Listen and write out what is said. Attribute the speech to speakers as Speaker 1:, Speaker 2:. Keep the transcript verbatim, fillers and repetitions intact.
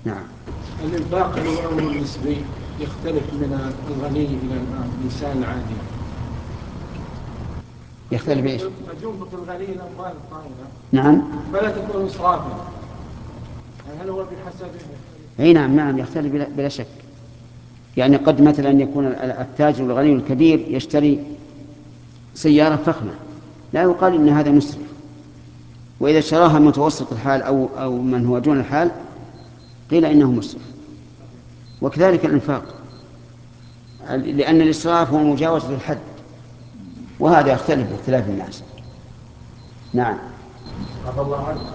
Speaker 1: نعم.
Speaker 2: الإنفاق الأمر النسبي يختلف من الغني إلى الإنسان العادي.
Speaker 1: يختلف إيش؟
Speaker 2: قد ينفق الغني الأموال الطائلة
Speaker 1: نعم
Speaker 2: فلا تكون إسرافا، هل هو بحسب؟
Speaker 1: أي نعم نعم يختلف بلا, بلا شك. يعني قد مثلا يكون التاجر الغني الكبير يشتري سيارة فخمة لا يقال إن هذا مسرف، وإذا اشتراها متوسط الحال أو, أو من هو دون الحال قيل إنه مسرف. وكذلك الإنفاق، لأن الإسراف هو مجاوزة الحد، وهذا يختلف باختلاف الناس. نعم.
Speaker 2: عفى الله عنك.